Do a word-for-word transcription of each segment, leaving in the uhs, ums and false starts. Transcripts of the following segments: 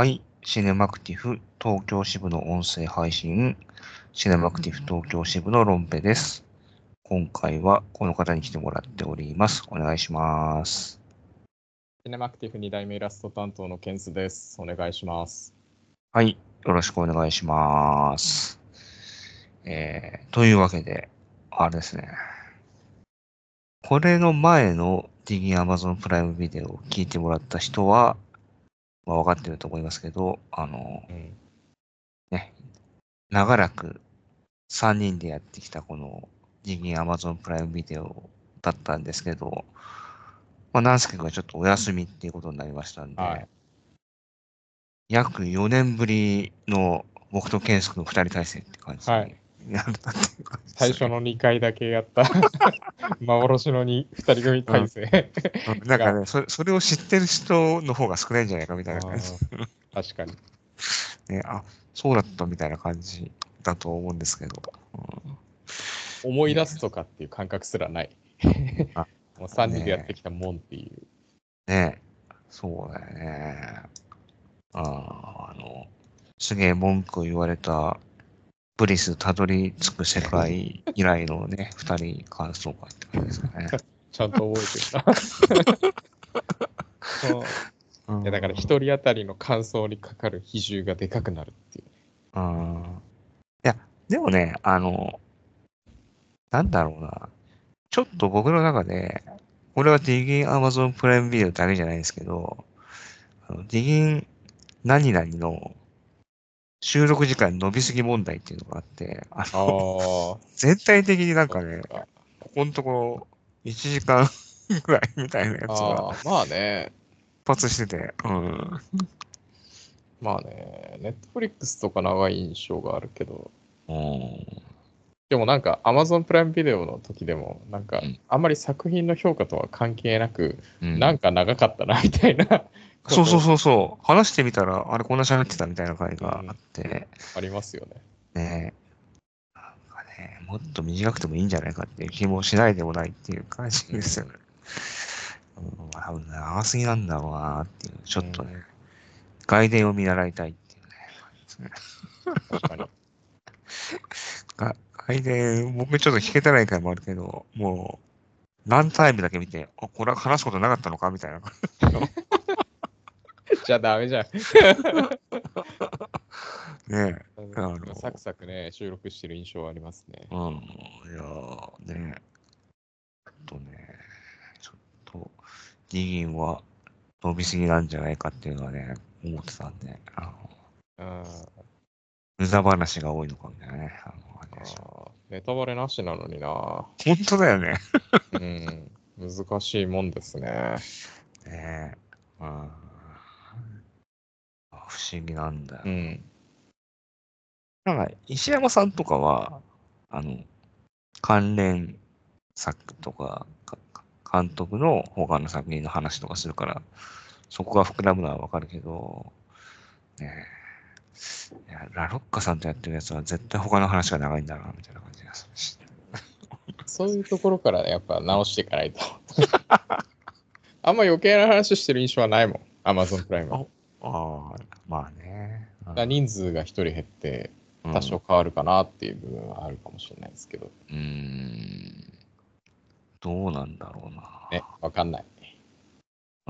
はい。シネマクティフ東京支部の音声配信、シネマクティフ東京支部のロンペです。今回はこの方に来てもらっております。お願いします。 シネマクティフに代目イラスト担当のケンスです。お願いします。 はい。よろしくお願いします。えー、というわけで、あれですね。これの前の ディギン Amazon プライムビデオを聞いてもらった人は、まあ、分かってると思いますけど、あの、 うん、 ね、長らくさんにんでやってきたこの ディギン Amazon プライムビデオだったんですけど、まあ、ナンスケがちょっとお休みっていうことになりましたんで、 はい、 約よねんぶりの僕とケンスクのふたり体制って感じはい。 になったっていう感じですね。 最初のにかいだけやった幻のにふたり組体制うんなんかが、 ねそれ、それを知ってる人の方が少ないんじゃないかみたいな感じ。 確かに。 ね、あ、そうだったみたいな感じだと思うんですけど。うん、 思いね、 出すとかっていう感覚すらない。 あ、 もうさんにんでやってねきたもんっていう。 ねそうだよね。ああの、すげえ文句を言われたブリスたどり着く世界以来のね、二人感想会って感じですかね。 ちゃんと覚えてるな。そうういやだからん。 一人当たりの感想にかかる比重がでかくなるっていう。 うん。いや、でもね、あの、なんだろうな。ちょっと僕の中で、これはディギン Amazon プライムビデオだけじゃないんですけど、あのディギン何々の収録時間伸びすぎ問題っていうのがあって、ああの、 あ、 全体的になんそっかね、 か。 ここのところいちじかんぐらいみたいなやつがああ、まあね。 発してて、うん。 まあね、ネットフリックスとか長い印象があるけど、 うん。 でもなんか Amazon プライムビデオの時でも、なんかうん。 あんまり作品の評価とは関係なく、 うんなんか長かったなみたいなこそうそうと、 そうそう。話してみたら、あれこんな喋ってたみたいな回があっうん、 て、 ありますよね。 ね、なんかね、もっと短くてもいいんじゃないかっていう気もしないでもないっていう感じうん、 ですよね。うん、多分長すぎなんだろうなっていう、ちょっとね、 うん、 外伝を見習いたいっていうね、感じですね。 確かに。 が外伝、僕ちょっと聞けてない回もあるけど、もう、ランタイムだけ見て、あ、これは話すことなかったのかみたいな感じの。 じゃあダメじゃん。 ねえ、あサクの、 サクね、収録してる印象はありますね。 うん、いやー、ねちょっとね、ちょっと、ディギンは伸びすぎなんじゃないかっていうのはね、思ってたんで、あの、 うん、 無駄話が多いのかみたいなね、あの、あれでしょあネタバレなしなのにな。 本当だよね。 うん、難しいもんですね。 ねえ、うん、不思議なんだよ。 うん。 なんか、石山さんとかは、あの、関連作とか、か監督の他の作品の話とかするから、そこが膨らむのはわかるけど、ねえ、いやラロッカさんとやってるやつは絶対他の話が長いんだな、みたいな感じがするし。 そういうところからやっぱ直していかないと。あんま余計な話してる印象はないもん。Amazon プライムは。 あ、ああ、まあね。 だ人数が一人減ってうん。 多少変わるかなっていう部分はあるかもしれないですけど。 うーん。どうなんだろうな。 ね、わかんない。 うん。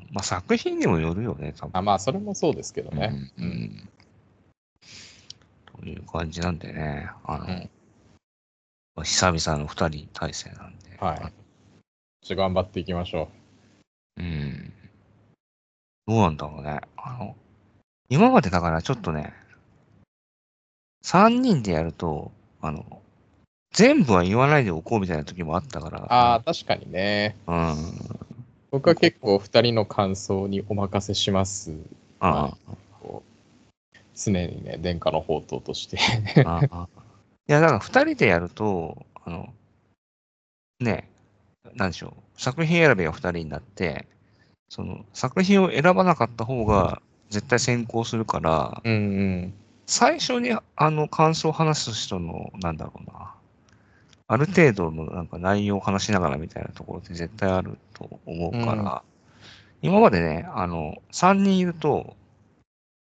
まあ作品にもよるよね、多分。 あ、まあそれもそうですけどね。 うん、ううん。 ん。という感じなんでね。あの、 うん。 久々の二人体制なんで。 はい。ちょっと頑張っていきましょうん。どうなんだろうね。あの、今までだからちょっとね、三人でやると、あの、全部は言わないでおこうみたいな時もあったかう。 ら、 ああ、確かにね。 うん。 僕はここ、 結構二人の感想にお任せします。まあ、 あこう常にね、殿下の宝刀としてあ、ああ。いや、だから二人でやると、あの、ね、なんでしょう。作品選びが二人になって、その、作品を選ばなかった方が絶対先行するから、 うんうん。 最初にあの感想を話す人の、なんだろうな。ある程度のなんか内容を話しながらみたいなところって絶対あると思ううん。 から、今までね、あの、さんにんいると、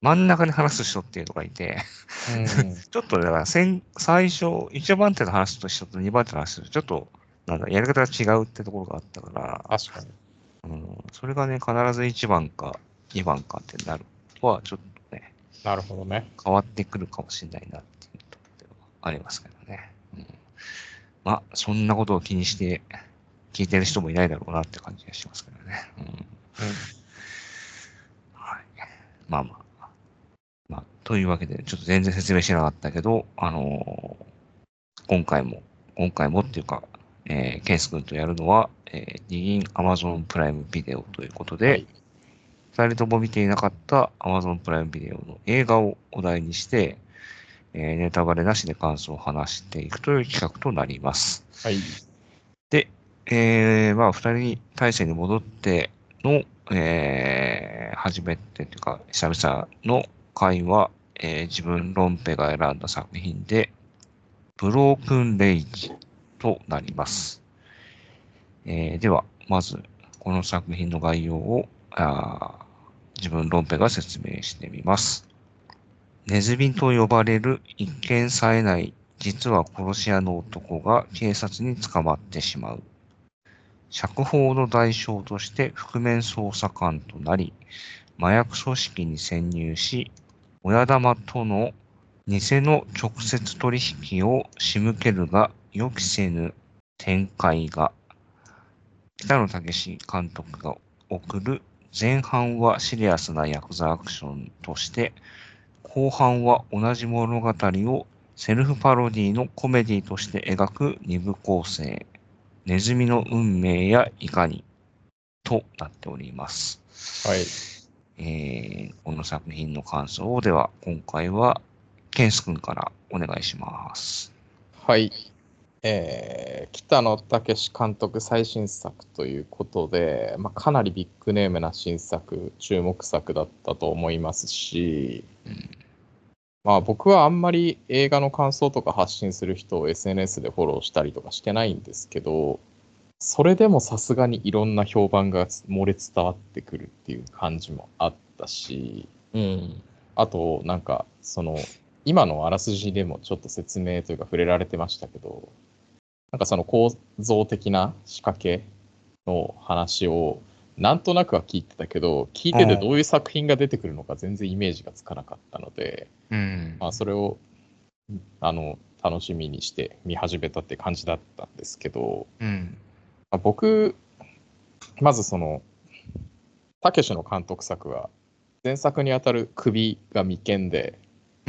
真ん中に話す人っていうのがいて、 うん、 ちょっとだから先最初、いちばん手の話す人とにばん手の話す人、ちょっとなんだやり方が違うってところがあったから、 確かに。 うん、それがね、必ずいちばんかにばんかってなるとは、ちょっとね、 なるほどね。 変わってくるかもしれないなっていうところではありますけどね。うん、まあ、そんなことを気にして聞いてる人もいないだろうなって感じがしますけどね。うん、 うん。 はい、まあまあ。まあ、というわけで、ちょっと全然説明しなかったけど、あのー今回も、今回もっていうか、えーケンス君とやるのは、えー、ニギン Amazon プライムビデオということで、 はい。 二人とも見ていなかった Amazon プライムビデオの映画をお題にして、えーネタバレなしで感想を話していくという企画となります。 はい。 で、えー、まあ、二人体制に戻っての、えー、初めてというか、久々の回は、えー自分、ロンペが選んだ作品で、ブロークンレイジとなります。えーでは、まず、この作品の概要を、あー自分、ロンペが説明してみます。ネズミと呼ばれる一見冴えない、実は殺し屋の男が警察に捕まってしまう。釈放の代償として覆面捜査官となり、麻薬組織に潜入し、親玉との偽の直接取引を仕向けるが、予期せぬ展開が、北野武監督が送る前半はシリアスなヤクザアクションとして、後半は同じ物語をセルフパロディのコメディとして描く二部構成。ネズミの運命やいかにとなっております。 はい。 えー、この作品の感想では、今回は、ケンス君からお願いします。 はい。えー北野武監督最新作ということで、まあ、かなりビッグネームな新作、注目作だったと思いますし、 うん、 まあ、僕はあんまり映画の感想とか発信する人を エスエヌエス でフォローしたりとかしてないんですけど、それでもさすがにいろんな評判が漏れ伝わってくるっていう感じもあったし、 うん、 あと、なんか、その、今のあらすじでもちょっと説明というか触れられてましたけど、なんかその構造的な仕掛けの話をなんとなくは聞いてたけど、聞いててどういう作品が出てくるのか全然イメージがつかなかったので、 うん、 まあ、それをあの楽しみにして見始めたって感じだったんですけど、 うん、 まあ、僕、まずその、たけしの監督作は、前作にあたる首が眉間で、 うん、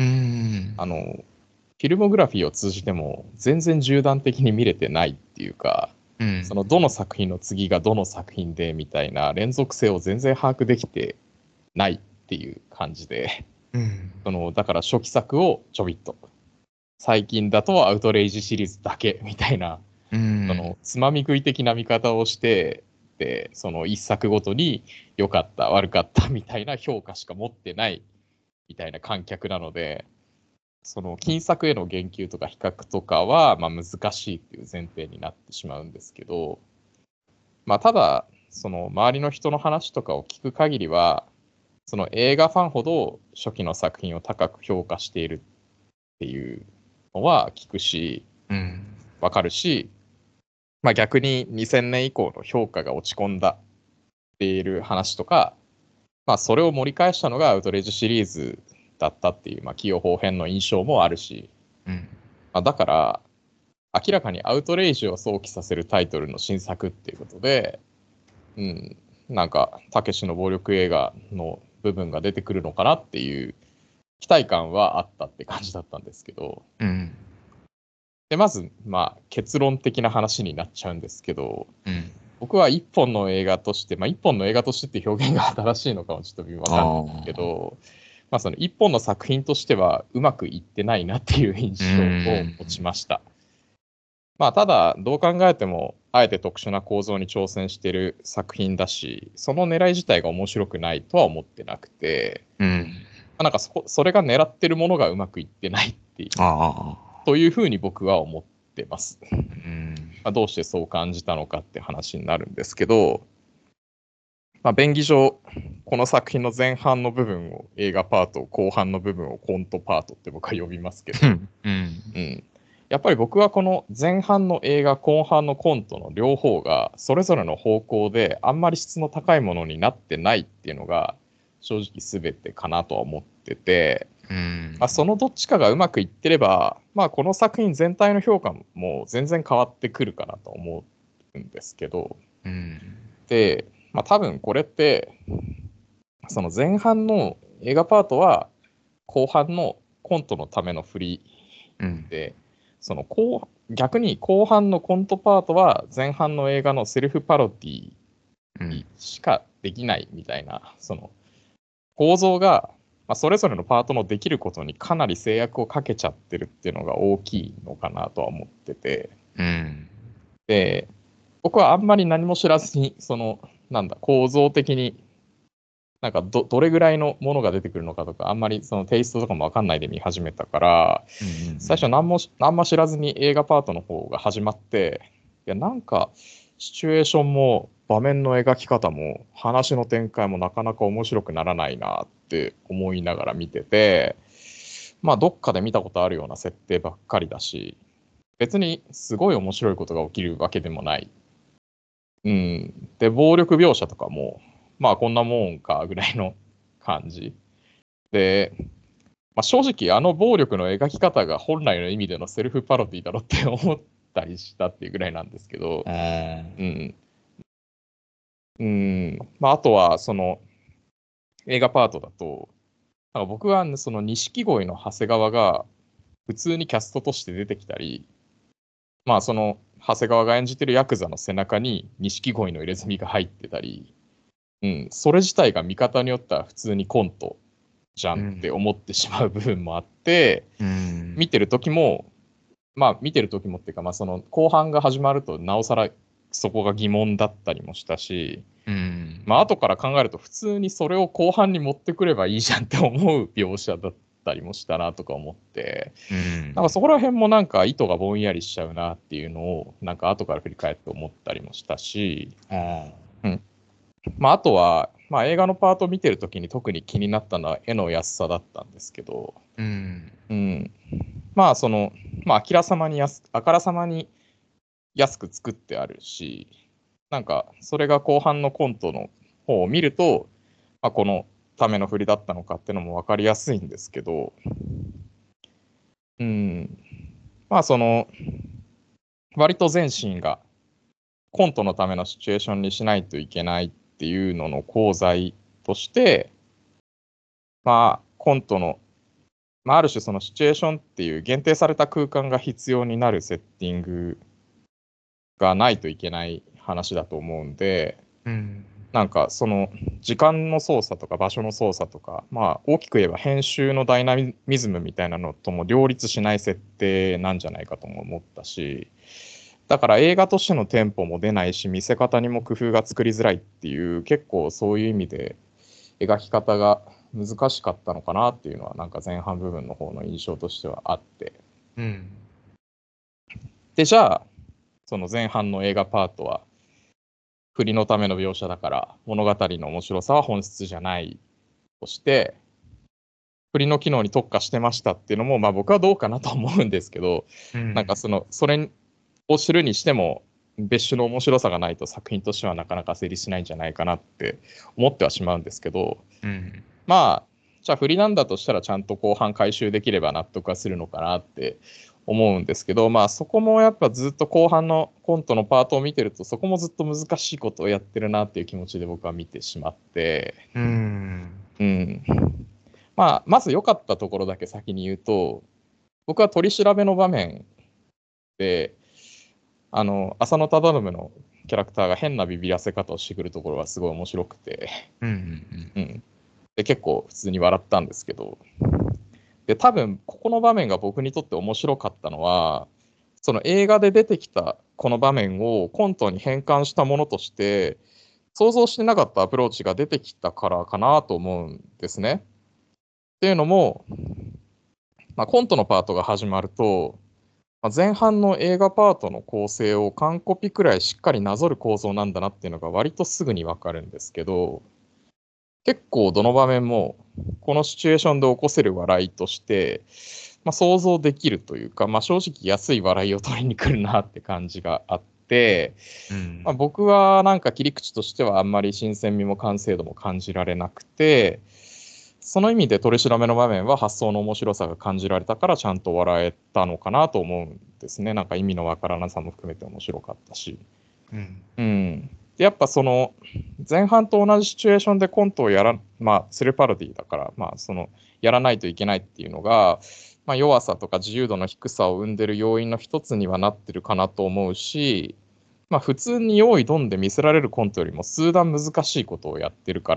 あの、フィルモグラフィーを通じても全然縦断的に見れてないっていうか、 うん、 そのどの作品の次がどの作品でみたいな連続性を全然把握できてないっていう感じで、 うん、 そのだから初期作をちょびっと、最近だとアウトレイジシリーズだけみたいな、 うん、 そのつまみ食い的な見方をして、で、その一作ごとに良かった、悪かったみたいな評価しか持ってないみたいな観客なので、その金作への言及とか比較とかは、まあ、難しいっていう前提になってしまうんですけど、まあ、ただ、その周りの人の話とかを聞く限りは、その映画ファンほど初期の作品を高く評価しているっていうのは聞くし、 うん、 わかるし、まあ、逆ににせんねん以降の評価が落ち込んだっていう話とか、まあ、それを盛り返したのがアウトレイジシリーズだったっていう、まあ、起用法編の印象もあるし、 うん、 まあ、だから、明らかにアウトレイジを想起させるタイトルの新作っていうことで、うん、なんか、たけしの暴力映画の部分が出てくるのかなっていう期待感はあったって感じだったんですけど、 うん、 で、まず、まあ、結論的な話になっちゃうんですけど、 うん。 僕は一本の映画として、まあ、一本の映画としてって表現が正しいのかもちょっとわかんないんですけああ、 ど、まあ、その一本の作品としてはうまくいってないなっていうう印象をん、 持ちました。まあ、ただ、どう考えても、あえて特殊な構造に挑戦している作品だし、その狙い自体が面白くないとは思ってなくて、 うん、 まあ、なんかそこ、それが狙ってるものがうまくいってないっていう、 ああ、 というふうに僕は思ってます。 うん、 まあ、どうしてそう感じたのかって話になるんですけど、まあ、便宜上、 この作品の前半の部分を映画パート、後半の部分をコントパートって僕は呼びますけど、 うん。 うん、やっぱり僕はこの前半の映画、後半のコントの両方がそれぞれの方向であんまり質の高いものになってないっていうのが正直全てかなとは思ってて、 うん。 まあ、そのどっちかがうまくいってれば、まあ、この作品全体の評価も全然変わってくるかなと思うんですけど、 うん。 で、まあ、多分これってその前半の映画パートは後半のコントのための振りうん。 で、その後逆に後半のコントパートは前半の映画のセルフパロディうん。 しかできないみたいな、その構造が、まあ、それぞれのパートのできることにかなり制約をかけちゃってるっていうのが大きいのかなとは思ってて、 うん。 で、僕はあんまり何も知らずに、その、なんだ、構造的に、なんかど、どれぐらいのものが出てくるのかとか、あんまりそのテイストとかもわかんないで見始めたから、 うん。 最初何もし、あんま知らずに映画パートの方が始まって、いや、なんか、シチュエーションも場面の描き方も話の展開もなかなか面白くならないなって思いながら見てて、まあ、どっかで見たことあるような設定ばっかりだし、別にすごい面白いことが起きるわけでもない。うん。で、暴力描写とかも、まあ、こんなもんかぐらいの感じ。で、まあ、正直あの暴力の描き方が本来の意味でのセルフパロディだろって思ったりしたっていうぐらいなんですけど、 うん。 うん。うん。まあ、あとは、その映画パートだと、なんか僕はその錦鯉の長谷川が普通にキャストとして出てきたり、まあその長谷川が演じてるヤクザの背中に錦鯉の入れ墨が入ってたり、うん、それ自体が見方によっては普通にコントじゃんって思ってしまう部分もあって、 うん。 見てる時も、まあ見てる時もっていうか、まあその後半が始まるとなおさらそこが疑問だったりもしたし、 うん。 まあ後から考えると普通にそれを後半に持ってくればいいじゃんって思う描写だったりもしたなとか思って、 うん。 なんかそこら辺もなんか意図がぼんやりしちゃうなっていうのをなんか後から振り返って思ったりもしたし、 あうん、まああとは、まあ、映画のパートを見てる時に特に気になったのは絵の安さだったんですけど、 うん。 うん、まあその、まああきらさまに安あからさまに安く作ってあるし、なんかそれが後半のコントの方を見ると、まあ、このための振りだったのかっていうのも分かりやすいんですけど、うん、まあその割と全シーンがコントのためのシチュエーションにしないといけないっていうのの功罪として、まあコントの、まあ、ある種そのシチュエーションっていう限定された空間が必要になるセッティングがないといけない話だと思うんで、 うん。 なんかその時間の操作とか場所の操作とか、まあ大きく言えば編集のダイナミズムみたいなのとも両立しない設定なんじゃないかとも思ったし、だから映画としてのテンポも出ないし、見せ方にも工夫が作りづらいっていう、結構そういう意味で描き方が難しかったのかなっていうのは、なんか前半部分の方の印象としてはあって。 うん。 で、じゃあ、その前半の映画パートは、振りのための描写だから物語の面白さは本質じゃないとして、振りの機能に特化してましたっていうのも、まあ僕はどうかなと思うんですけど、 うん。 なんかその、それを知るにしても、別種の面白さがないと作品としてはなかなか成立しないんじゃないかなって思ってはしまうんですけど、 うん。 まあ、じゃあ振りなんだとしたらちゃんと後半回収できれば納得はするのかなって思うんですけど、まあそこもやっぱずっと後半のコントのパートを見てると、そこもずっと難しいことをやってるなっていう気持ちで僕は見てしまって、 うん。 うん。まあ、まず良かったところだけ先に言うと、僕は取り調べの場面で、あの、浅野忠信のキャラクターが変なビビらせ方をしてくるところがすごい面白くて、 うん。 うん。で、結構普通に笑ったんですけど、で、多分、ここの場面が僕にとって面白かったのは、その映画で出てきたこの場面をコントに変換したものとして、想像してなかったアプローチが出てきたからかなと思うんですね。っていうのも、まあ、コントのパートが始まると、まあ、前半の映画パートの構成を完コピくらいしっかりなぞる構造なんだなっていうのが割とすぐにわかるんですけど、 結構どの場面もこのシチュエーションで起こせる笑いとして、まあ、想像できるというか、まあ、正直安い笑いを取りに来るなって感じがあって、 うんまあ、僕はなんか切り口としてはあんまり新鮮味も完成度も感じられなくて、その意味で取り調べの場面は発想の面白さが感じられたからちゃんと笑えたのかなと思うんですね。なんか意味のわからなさも含めて面白かったし。 うんうん。でやっぱその前半と同じシチュエーションでコントをやら、まあ、するパロディだから、まあ、そのやらないといけないっていうのが、まあ、弱さとか自由度の低さを生んでる要因の一つにはなってるかなと思うし、まあ、普通に用意ドンで見せられるコントよりも数段難しいことをやってるから、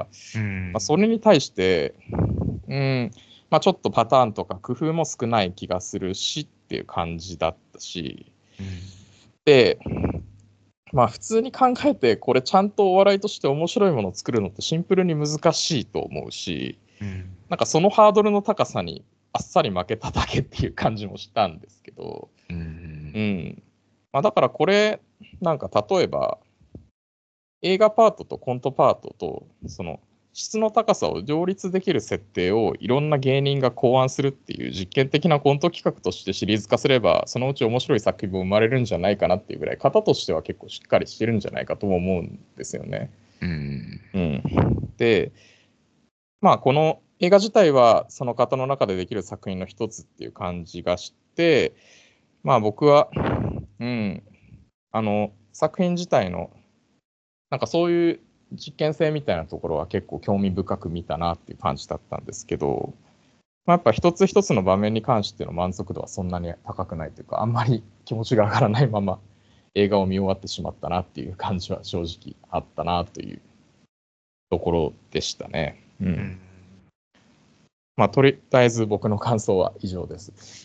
うんまあ、それに対して、うんまあ、ちょっとパターンとか工夫も少ない気がするしっていう感じだったし、 うんで、まあ普通に考えてこれちゃんとお笑いとして面白いものを作るのってシンプルに難しいと思うし、 うんなんかそのハードルの高さにあっさり負けただけっていう感じもしたんですけど、 うんうんまあ、だからこれなんか例えば映画パートとコントパートとその質の高さを両立できる設定をいろんな芸人が考案するっていう実験的なコント企画としてシリーズ化すればそのうち面白い作品も生まれるんじゃないかなっていうぐらい型としては結構しっかりしてるんじゃないかとも思うんですよね。 うんうん、でまあこの映画自体はその型の中でできる作品の一つっていう感じがしてまあ僕は、うん、あの作品自体のなんかそういう実験性みたいなところは結構興味深く見たなっていう感じだったんですけど、まあ、やっぱ一つ一つの場面に関しての満足度はそんなに高くないというか、あんまり気持ちが上がらないまま映画を見終わってしまったなっていう感じは正直あったなというところでしたね。うん。 うんまあ、とりあえず僕の感想は以上です。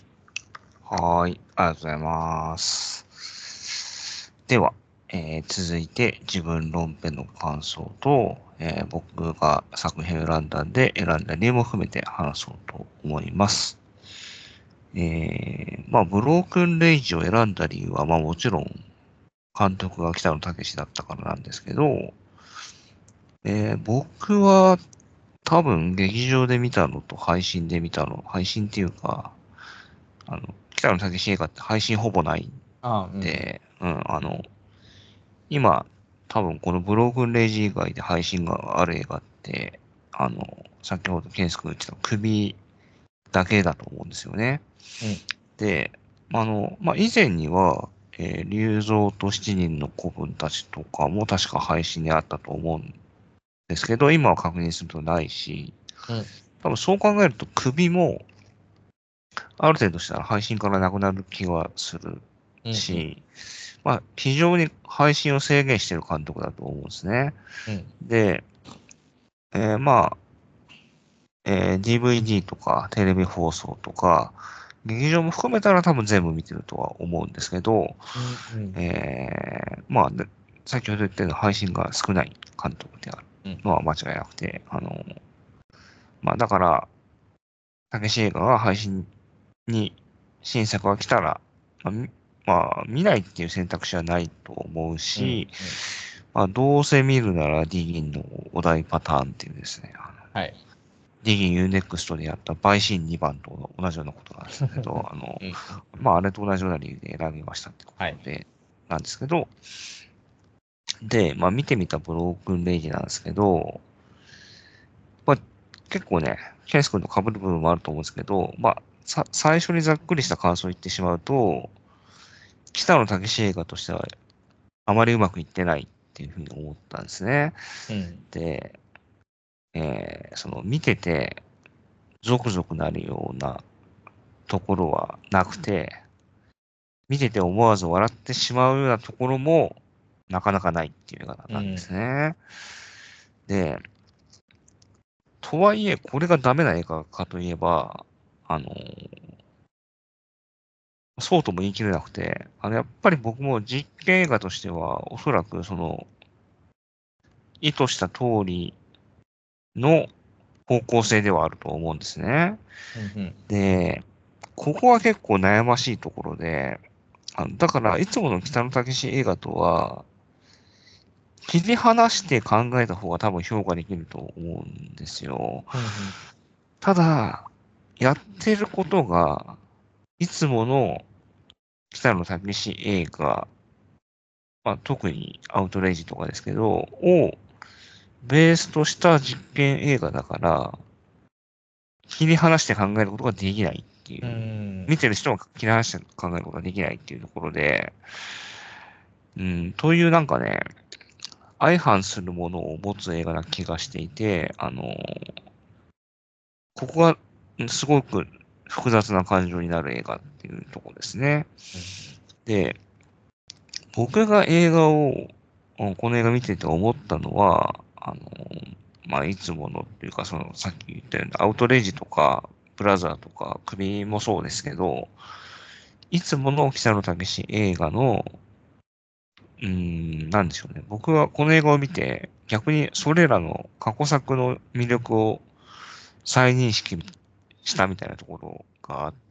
はーい、ありがとうございます。では、えー続いて自分論編の感想と、えー僕が作品を選んだんで選んだ理由も含めて話そうと思います。えー、まあ、ブロークンレイジを選んだ理由は、まあもちろん監督が北野武だったからなんですけど、えー僕は多分劇場で見たのと配信で見たの、配信っていうか、あの、北野武映画って配信ほぼないんああ、うん。 で、うん、あの、今、多分このブロークンレイジ以外で配信がある映画って、あの、先ほどケンス君が言ってた首だけだと思うんですよね。 うんで、あの、まあ、以前には、えー、竜蔵と七人の子分たちとかも確か配信にあったと思うんですけど、今は確認するとないし、 うん多分そう考えると首も、ある程度したら配信からなくなる気はするうんし、まあ、非常に配信を制限している監督だと思うんですね。 うんで、えーまあ、えー ディーブイディー とかテレビ放送とか、劇場も含めたら多分全部見てるとは思うんですけど、 うんうんえーまあ、で先ほど言ったように配信が少ない監督であるうんのは間違いなくて、あの、まあ、だから、たけし映画が配信に新作が来たら、まあ、みまあ、見ないっていう選択肢はないと思ううんうんし、まあ、どうせ見るならディギンのお題パターンっていうですね、あのはい。 ディギン ユーネクスト でやった陪審にばんと同じようなことなんですけど、あの、 うんまあ、あれと同じような理由で選びましたってこはい。 とで、なんですけど、で、まあ、見てみたブロークンレイジなんですけど、まあ、結構ね、ケンス君と被る部分もあると思うんですけど、まあ、さ、最初にざっくりした感想を言ってしまうと、北野武映画としてはあまりうまくいってないっていうふうに思ったんですね。 うんで、えーその見ててゾクゾクなるようなところはなくて、見てて思わず笑ってしまうようなところもなかなかないっていう映画なんですね。で、とはいえ、これがダメな映画かといえば、あの、そうとも言い切れなくて、あの、やっぱり僕も実験映画としては、おそらくその、意図した通りの方向性ではあると思うんですね。 うんうんで、ここは結構悩ましいところで、あのだから、いつもの北野武映画とは、 切り離して考えた方が多分評価できると思うんですよ。 うんただ、やってることが、いつもの北野武映画、まあ、特にアウトレイジとかですけど、をベースとした実験映画だから、切り離して考えることができないっていうう、 ん。 見てる人も切り離して考えることができないっていうところで、うん、というなんかね、相反するものを持つ映画な気がしていて、あの、ここがうんすごく複雑な感情になる映画っていうところですね。 うんで、僕が映画を、うんこの映画見てて思ったのは、あの、まあ、いつものっていうか、その、さっき言ったように、アウトレイジとか、ブラザーとか、首もそうですけど、いつもの北野武映画の、うーん、なんでしょうね。僕はこの映画を見て、逆にそれらの過去作の魅力を再認識したみたいなところがあって、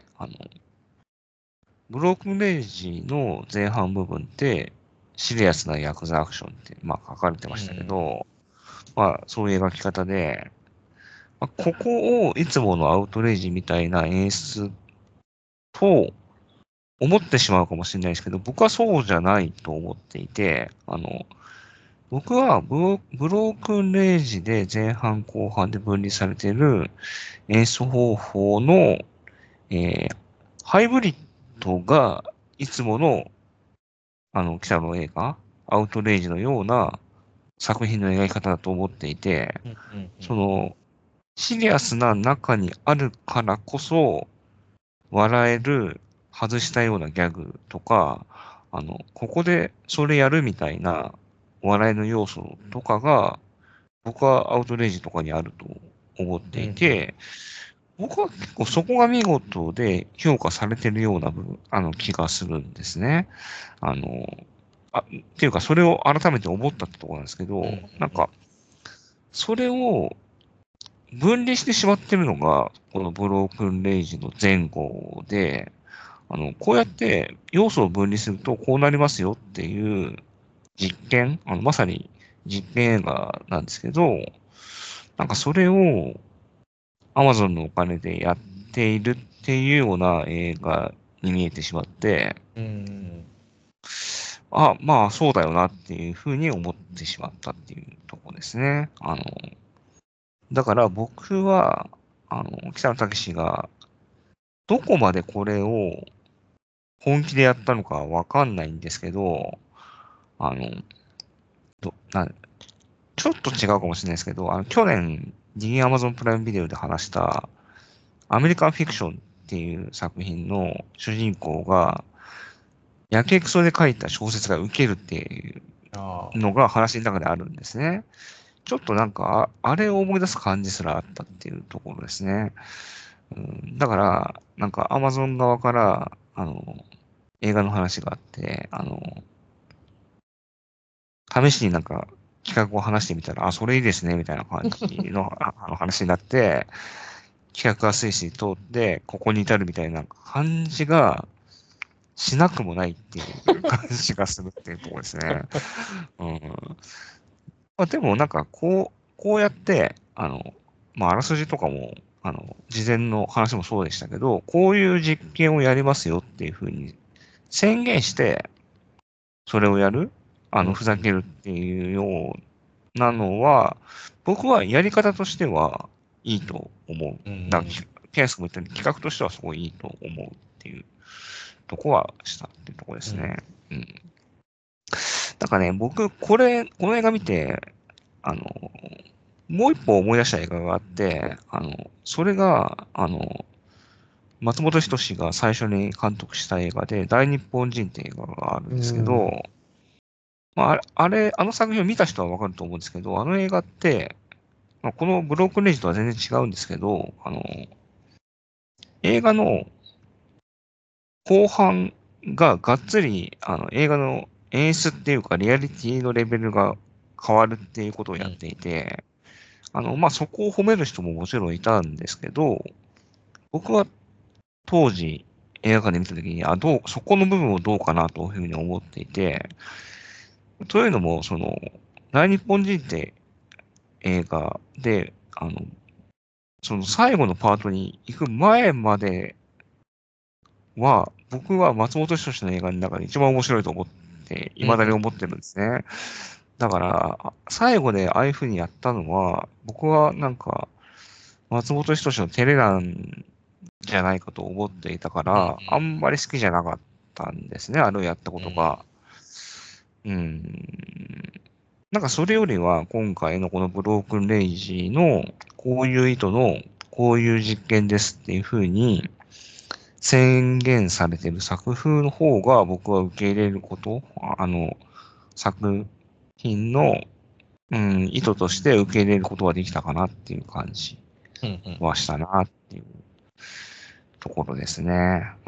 あの、ブロークンレイジの前半部分って、シリアスなヤクザアクションって、まあ書かれてましたけど、まあそういう描き方で、まあ、ここをいつものアウトレイジみたいな演出と思ってしまうかもしれないですけど、僕はそうじゃないと思っていて、あの、僕はブロブロークンレイジで前半後半で分離されている演出方法の、えーハイブリッドがいつものあの、北野映画、アウトレイジのような作品の描き方だと思っていて、 うんうんうんその、シリアスな中にあるからこそ、笑える、外したようなギャグとか、あの、ここでそれやるみたいな笑いの要素とかが、僕はアウトレイジとかにあると思ってうんうんいて、僕は結構そこが見事で評価されてるような部分、あの気がするんですね。あの、あ、っていうかそれを改めて思ったってところなんですけど、 うんうんなんか、それを分離してしまってるのが、このブロークンレイジの前後で、あの、こうやって要素を分離するとこうなりますよっていう実験、あの、まさに実験映画なんですけど、なんかそれを Amazon のお金でやっているっていうような映画に見えてしまって、 うんうんあ、まあそうだよなっていうふうに思ってしまったっていうところですね。あの、だから僕は、あの、北野武がどこまでこれを本気でやったのかわかんないんですけど、あの、どなちょっと違うかもしれないですけど、あの、去年、ディギンアマゾンプライムビデオで話した、アメリカンフィクションっていう作品の主人公が、やけくそで書いた小説が受けるっていうああのが話の中であるんですね。ちょっとなんか、ああれを思い出す感じすらあったっていうところですね。うん、だから、なんか Amazon 側から、あの、映画の話があって、あの、試しになんか企画を話してみたら、あ、それいいですね、みたいな感じのああの話になって、企画がスイスイ通って、ここに至るみたいな感じがしなくもないっていう感じがするっていうところですね。うん。まあ、でもなんかこう、こうやって、あの、まあ、あらすじとかも、あの、事前の話もそうでしたけど、こういう実験をやりますよっていうふうに宣言して、それをやる、あの、 うんふざけるっていうようなのは、僕はやり方としてはいいと思う。 うんだから、ケンス君も言ったように企画としてはすごいいいと思うっていうとこはしたっていうとこですね。うん。だからね、僕、これ、この映画見て、あの、もう一本思い出した映画があって、あの、それが、あの、松本人志が最初に監督した映画で、大日本人って映画があるんうですけんど、まあ、あれ、あれあの作品を見た人はわかると思うんですけど、あの映画って、まあ、このブロークンレイジとは全然違うんですけど、あの、映画の後半ががっつり、あの、映画の演出っていうか、リアリティのレベルが変わるっていうことをやっていて、あの、まあ、そこを褒める人ももちろんいたんですけど、僕は当時映画館で見たときに、あ、どう、そこの部分をどうかなというふうに思っていて、 というのも、その、大日本人って映画で、あの、その最後のパートに行く前までは、僕は松本人志の映画の中で一番面白いと思って、未だに思ってるんですね。だから、最後でああいう風にやったのは、僕はなんか、松本人志の照れなんじゃないかと思っていたから、あんまり好きじゃなかったんですね、あれをやったことが。うん。なんかそれよりは、今回のこのブロークンレイジーの、こういう意図の、こういう実験ですっていう風に宣言されている作風の方が僕は受け入れること、あの、作品の、うん、意図として受け入れることができたかなっていう感じはしたなっていうところですね。うん、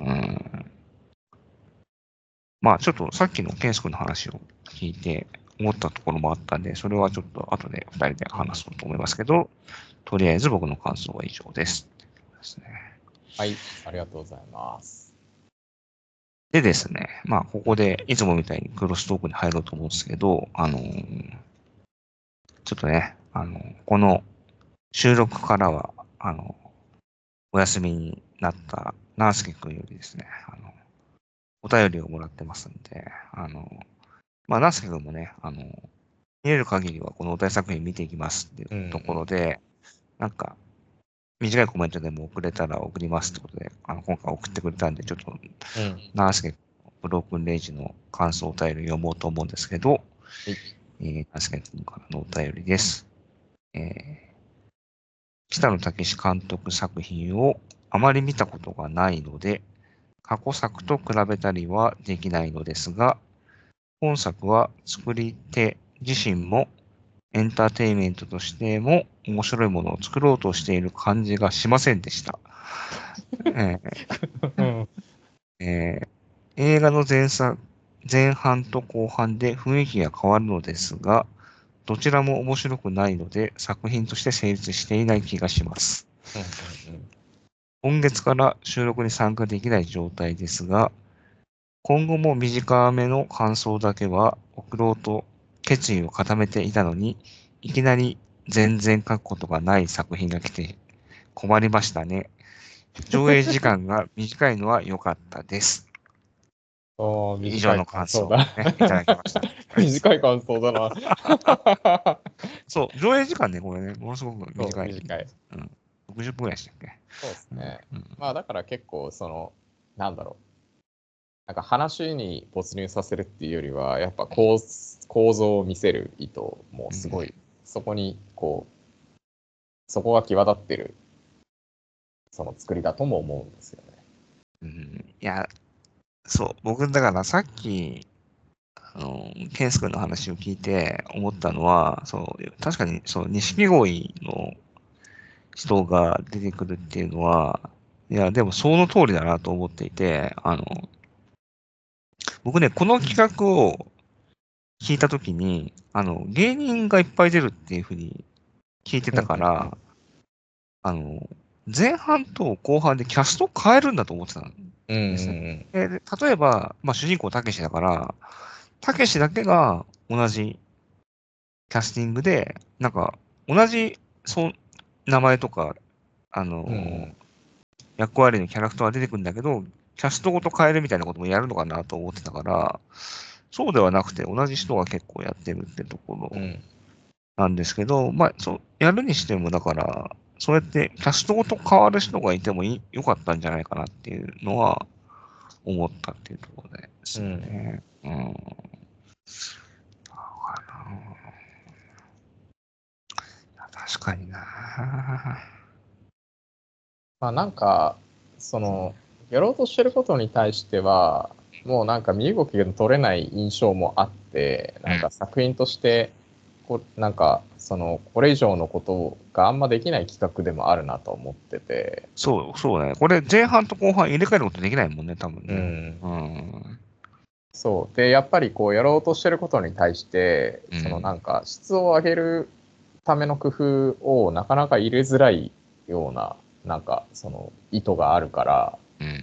まあちょっとさっきのケンス君の話を聞いて思ったところもあったんで、それはちょっと後で二人で話そうと思いますけど、とりあえず僕の感想は以上です。ですね。 はい、ありがとうございます。 でですね、まあここでいつもみたいにクロストークに入ろうと思うんですけど、あのーちょっとね、あの、この収録からは、あの、お休みになったナースケ君よりですね、あの、お便りをもらってますんで、あの、まあ、ナースケ君もね、あの、見える限りはこのお便り作品見ていきますっていうところで、なんか、短いコメントでも送れたら送りますってことで、あの、今回送ってくれたんで、ちょっと、ナースケ君のブロークンレイジの感想お便り読もうと思うんですけど、えー、ナースケ君からのお便りです。えー北野武監督作品をあまり見たことがないので、過去作と比べたりはできないのですが、本作は作り手自身もエンターテインメントとしても面白いものを作ろうとしている感じがしませんでした。えーえー映画の前作前半と後半で雰囲気が変わるのですが、どちらも面白くないので作品として成立していない気がします。今月から収録に参加できない状態ですが、今後も短めの感想だけは送ろうと決意を固めていたのに、いきなり全然書くことがない作品が来て困りましたね。上映時間が短いのは良かったです。 ああ、 以上短いの感想を、 感想だ。 ね、いただきました。 短い感想だな。 そう、上映時間ね、これね、ものすごくそう、 短い。 短い。 うん。ろくじゅっぷんぐらいでしたっけ。 そうですね。 うん、 まあだから結構その、なんだろう。なんか話に没入させるっていうよりは、やっぱ構構造を見せる意図もすごい、 うん、 そこにこう、そこが際立ってる、その作りだとも思うんですよね。 うん。いや、そう、僕、だからさっき、あの、ケンス君の話を聞いて思ったのは、そう、確かに、そう、錦鯉の人が出てくるっていうのは、いや、でもその通りだなと思っていて、あの、僕ね、この企画を聞いたときに、あの、芸人がいっぱい出るっていうふうに聞いてたから、あの、前半と後半でキャストを変えるんだと思ってたんうんうんですね。 うん。 で例えば、まあ、主人公たけしだから、たけしだけが同じキャスティングで、なんか、同じ、そう、名前とか、あの、 うんうん。 役割のキャラクターは出てくるんだけど、キャストごと変えるみたいなこともやるのかなと思ってたから、そうではなくて、同じ人が結構やってるってところうんなんですけど、まあ、そう、やるにしても、だから、そうやってキャストごと変わる人がいてもいいよかったんじゃないかなっていうのは思ったっていうところですよね。うん。うん、確かにな。 まあなんか、その、やろうとしてることに対しては、もうなんか身動きが取れない印象もあって、なんか作品として、こなんか、その、これ以上のことがあんまできない企画でもあるなと思ってて。 そう、そうね。これ前半と後半入れ替えることできないもんね、多分ね。 うん。 うん。 そう。で、やっぱりこう、やろうとしてることに対して、 うん。 そのなんか、質を上げるための工夫をなかなか入れづらいような、なんか、その、意図があるから、 うん。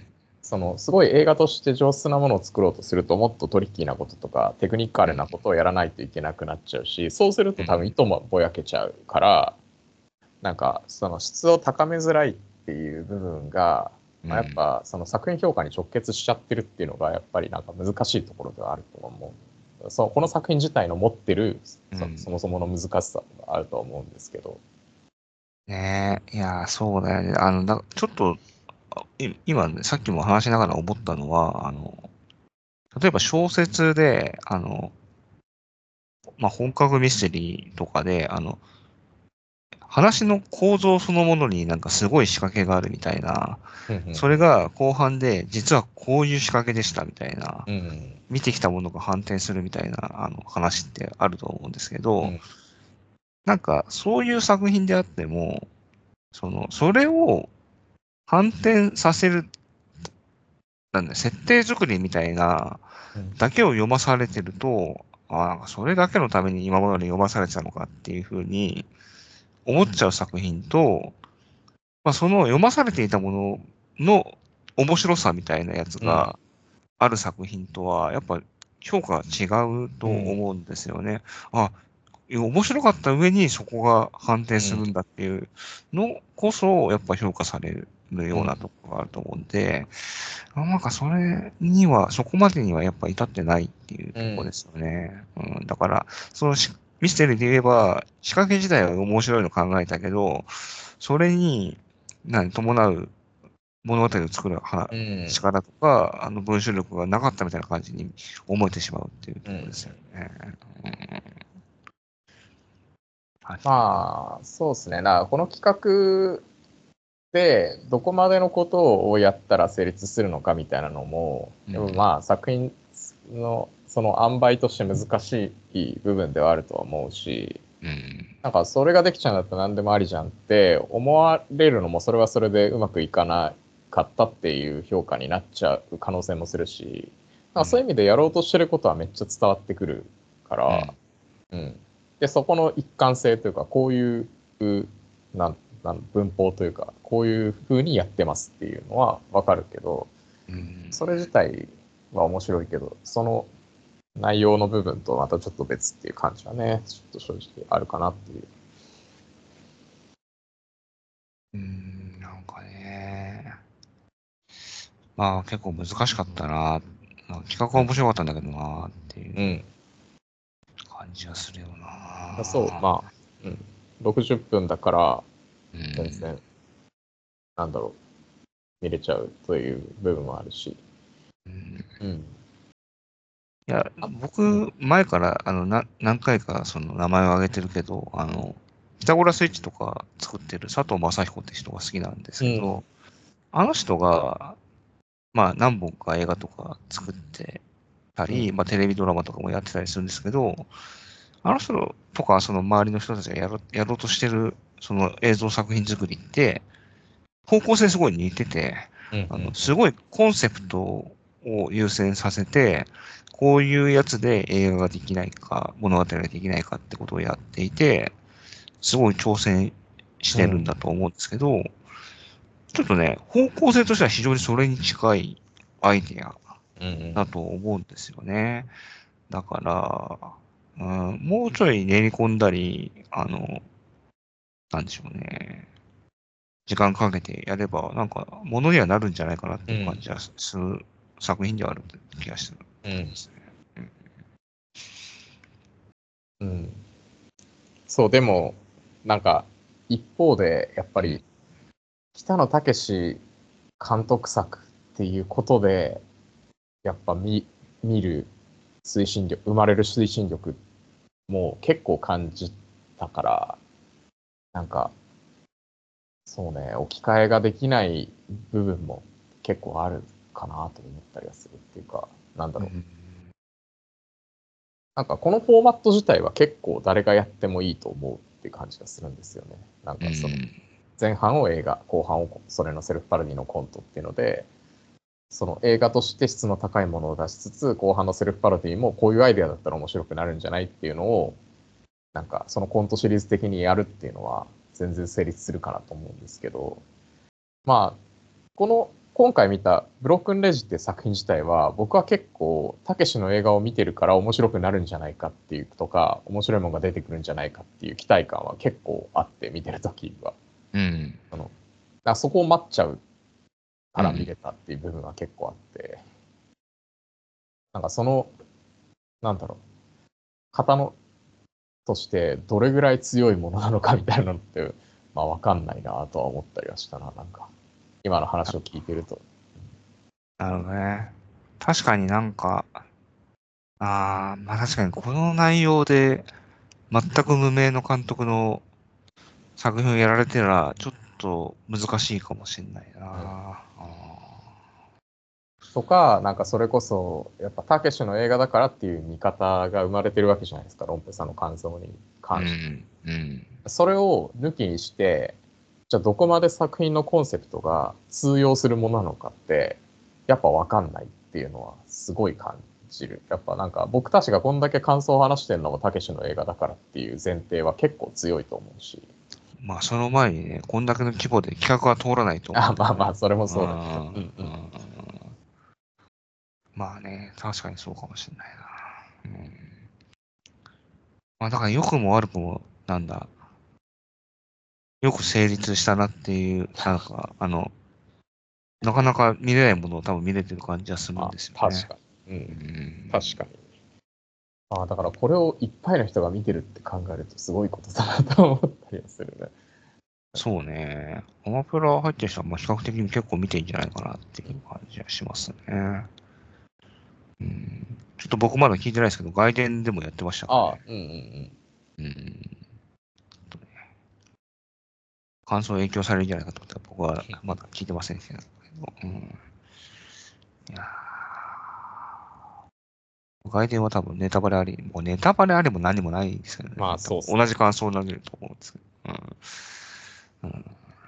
そのすごい映画として上質なものを作ろうとするともっとトリッキーなこととかテクニカルなことをやらないといけなくなっちゃうし、そうすると多分意図もぼやけちゃうから、なんかその質を高めづらいっていう部分が、まあ、やっぱその作品評価に直結しちゃってるっていうのがやっぱりなんか難しいところではあると思う。そうこの作品自体の持ってる そ,、そもそもの難しさがあると思うんですけど。 ねえ、いや、そうだよね。あの、だちょっと、い今ね、さっきも話しながら思ったのは、あの、例えば小説で、あの、まあ、本格ミステリーとかで、あの、話の構造そのものになんかすごい仕掛けがあるみたいな、それが後半で、実はこういう仕掛けでしたみたいな、 うん、 見てきたものが反転するみたいな、あの、話ってあると思うんですけど、 うん、 なんか、そういう作品であっても、その、それを反転させる、なんだ、設定作りみたいな、 うん、 だけを読まされてると、あ、なんかそれだけのために今まで読まされてたのかっていうふうに思っちゃう作品と、まあ、その読まされていたものの面白さみたいなやつうん、 がある作品とは、やっぱ評価が違うと思うんですよね。あ、面白かった上にそこが反転するんだっていうのこそ、やっぱ評価されるようなところがあると思うんで、あなんかそれには、そこまでにはやっぱ至ってないっていうところですよね。うん、だから、そのしミステリーで言えば、仕掛け自体は面白いの考えたけど、それに、何、伴う物語を作るはうん、 力とか、あの文章力がなかったみたいな感じに思えてしまうっていうとうん。 ころですよね。うんはい。 まあ、そうですね。だからこの企画でどこまでのことをやったら成立するのかみたいなのも、でもうん。 まあ作品のその塩梅として難しい部分ではあるとは思うし、 うん。 なんかそれができちゃうんだったら何でもありじゃんって思われるのもそれはそれでうまくいかなかったっていう評価になっちゃう可能性もするし、なんかそういう意味でやろうとしてることはめっちゃ伝わってくるから、うん。で、そこの一貫性というか、こういう、なんなん文法というか、こういう風にやってますっていうのはわかるけど、 うん。 それ自体は面白いけど、その内容の部分とまたちょっと別っていう感じはね、ちょっと正直あるかなっていう。 うん。なんかね、まあ結構難しかったな。企画は面白かったんだけどなっていううん。 感じはするようん。そう、 な。 まあ、うん。ろくじゅっぷんだからうん。 全然、なんだろう、見れちゃうという部分もあるし。 うん、 うん。 いや、 あ、うん。 僕、前から、あの、な、何回かその名前を挙げてるけど、あの、ピタゴラスイッチとか作ってる佐藤正彦って人が好きなんですうん。 けど、あの人が、まあ何本か映画とか作ってたうん。 り、まあテレビドラマとかもやってたりするんですけど、あの人とかその周りの人たちがやろやろうとしてるその映像作品作りって、方向性すごい似てて、 うん。うあの、 ん。 すごいコンセプトを優先させて、こういうやつで映画ができないか、物語ができないかってことをやっていて、すごい挑戦してるんうん。 だと思うんですけど、ちょっとね、方向性としては非常にそれに近いアイデアうん。うん。 だと思うんですよね。だから、うん、もうちょい練り込んだり、あの、なんでしょうね。時間かけてやれば、なんか、ものにはなるんじゃないかなっていう感じはする作品ではある気がする。 うん。 ですね。うん。 うん。そう、でも、なんか、一方で、やっぱうん。 り、北野武監督作っていうことで、やっぱ見、見る推進力、生まれる推進力も結構感じたから、なんか、そうね、置き換えができない部分も結構あるかなと思ったりはするっていうか、なんだろう。 うん。 なんかこのフォーマット自体は結構誰がやってもいいと思うっていう感じがするんですよね。なんうかそのん。 前半を映画、後半をそれのセルフパロディのコントっていうので、その映画として質の高いものを出しつつ、後半のセルフパロディもこういうアイデアだったら面白くなるんじゃないっていうのを、なんかそのコントシリーズ的にやるっていうのは全然成立するかなと思うんですけど、まあ、この今回見たブロックンレジっていう作品自体は、僕は結構、たけしの映画を見てるから面白くなるんじゃないかっていうとか、面白いものが出てくるんじゃないかっていう期待感は結構あって、見てるときは。 うん。 そのあそこを待っちゃうから見うん。 れたっていう部分は結構あって、なんかその、なんだろう、型のとしてどれぐらい強いものなのかみたいなのって、まあわかんないなとは思ったりはしたな、なんか。今の話を聞いてると。 なるほどね。確かになんか、ああ、まあ確かにこの内容で全く無名の監督の作品をやられてたら、ちょっと難しいかもしれないな。 うんあとか、なんかそれこそ、やっぱたけしの映画だからっていう見方が生まれてるわけじゃないですか、ロンペさんの感想にーう関して。 ん、うん。 それを抜きにして、じゃあどこまで作品のコンセプトが通用するものなのかって、やっぱわかんないっていうのはすごい感じる。やっぱなんか僕たちがこんだけ感想を話してるのもたけしの映画だからっていう前提は結構強いと思うし。 まあその前にね、こんだけの規模で企画は通らないと思うあ、 んだよね。 まあまあ、それもうそうだけど。 ん、 うんうん。 うん。まあね、確かにそうかもしれないな。うん。まあだから良くも悪くも、なんだ、よく成立したなっていう、なんか、あの、なかなか見れないものを多分見れてる感じはするんあ、 ですよね。 確かに。ううん。確ん。 かに。あ、だからこれをいっぱいの人が見てるって考えるとすごいことだなと思ったりはするね。 そうね。アマプラ入ってる人はまあ比較的に結構見てんじゃないかなっていう感じはしますね。うん。ちょっと僕まだ聞いてないですけど、外伝でもやってましたかああ、 ね。 うんうんうん。感想影響されるんじゃないかと思ったら僕はまだ聞いてませんけど。うん。いやー外伝は多分ネタバレあり、もうネタバレありも何もないですよね。 まあ多そうっすね。 分同じ感想を投げると思うんですけど。うん。うん、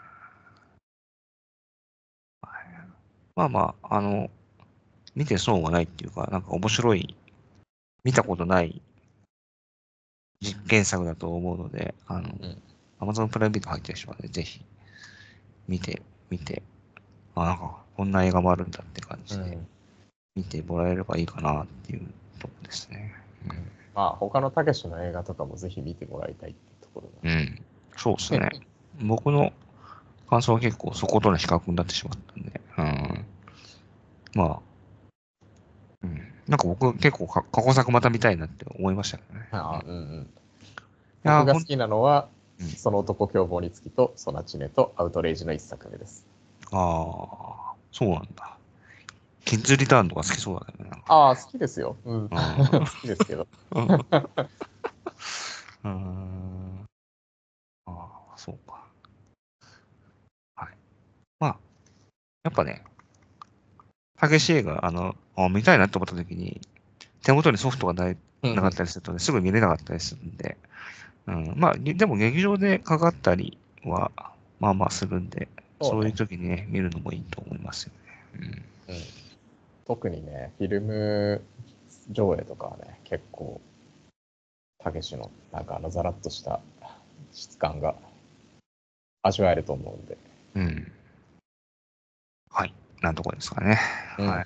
まあまあ、あの、見て損はないっていうか、なんか面白い、見たことない実験作だと思うので、あの、 うん。 Amazon プライベート入ってる人はね、ぜひ見て、見て、あ、なんか、こんな映画もあるんだって感じでうん。 見てもらえればいいかなっていうとこですね。 まあ他のたけしの映画とかもぜひ見てもらいたいっていうところうん。うん。そうですが。 ね。僕の感想は結構そことの比較になってしまったんで、うん。まあ、うん。なんか僕結構か過去作また見たいなって思いましたけどね。うん、いああ、うんうん。 やー、ほん、 僕が好きなのは、 うん。 その男凶暴につきと、ソナチネとアウトレイジの一作目です。 ああ、そうなんだ。キッズリターンとか好きそうだけどね、なんかああ、好きですよ。うん。好きですけど。 ね。うん。うーん。ああ、そうか。はい。まあ、やっぱね、激しい映画、あの、あ見たいなって思った時に、手元にソフトがないなかったりするとね、すぐ見れなかったりするんで、うん、まあ、げでも劇場でかかったりは、まあまあするんで、そういうそうね。 時にね、見るのもいいと思いますよね。 うん。特にね、フィルム上映とかはね、結構、たけしの、なんかあの、ザラッとした質感が味わえると思うんで。 うん。うん。はい。なんとこですかね。 うん。 はい。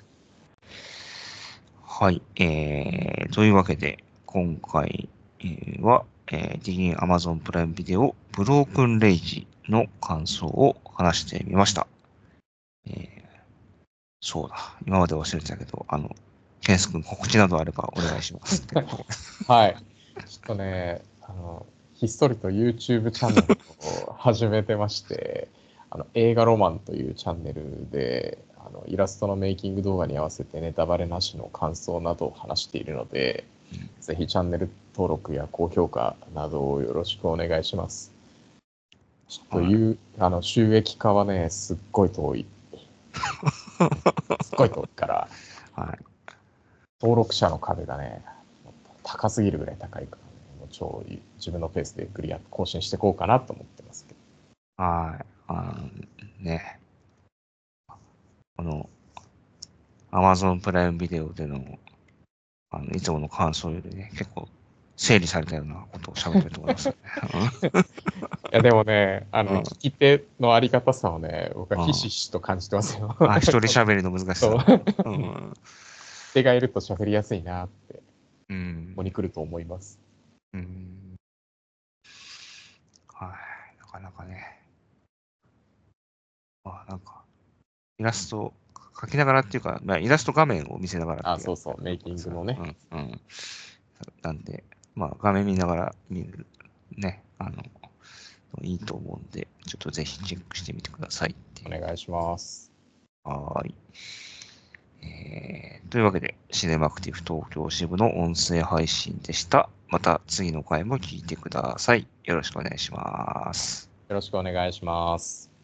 はい。えー、というわけで、今回えーは、えー、ディギン Amazon プライムビデオ、ブロークンレイジの感想を話してみました。えー、そうだ。今まで忘れてたけど、あの、ケンス君告知などあればお願いしますっていうところです。 はい。ちょっとね、あの、ひっそりと YouTube チャンネルを始めてまして、あの、映画ロマンというチャンネルで、あの、イラストのメイキング動画に合わせてネタバレなしの感想などを話しているので、ぜひチャンネル登録や高評価などをよろしくお願いします。ちょっとはい。 いう、あの、収益化はね、すっごい遠い。すっごい遠いから、 はい。 登録者の壁がね、高すぎるぐらい高いからね、もう超自分のペースでクリア更新していこうかなと思ってますけど。 はい。あの、ね、この Amazon プライムビデオでの、あの、いつもの感想よりね、結構整理されたようなことを喋ってると思いますよね。 や、でもね、あの、 うん聞き手のありがたさをね、僕はうんひしひしと感じてますよ。 あ、一人喋りの難しそう。 さ。うん。 手がいると喋りやすいなって、こうんこに来ると思います。 うん。はい。なかなかね。まあ、なんか、イラスト描きながらっていうか、まあ、イラスト画面を見せながらっあ、 てやつそうそう、メイキングのね。 うん。うん。なんで、まあ、画面見ながら見る、ね、あの、いいと思うんで、ちょっとぜひチェックしてみてくださいっていう。 お願いします。 はーい。えーというわけで、シネマクティブ東京支部の音声配信でした。また次の回も聞いてください。よろしくお願いします。 よろしくお願いします。